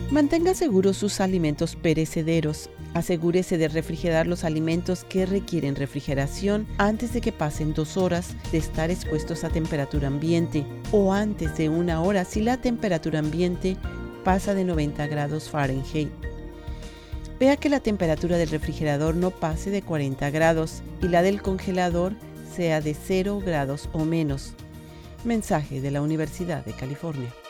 Mantenga seguros sus alimentos perecederos. Asegúrese de refrigerar los alimentos que requieren refrigeración antes de que pasen 2 horas de estar expuestos a temperatura ambiente o antes de 1 hora si la temperatura ambiente pasa de 90 grados Fahrenheit. Vea que la temperatura del refrigerador no pase de 40 grados y la del congelador sea de 0 grados o menos. Mensaje de la Universidad de California.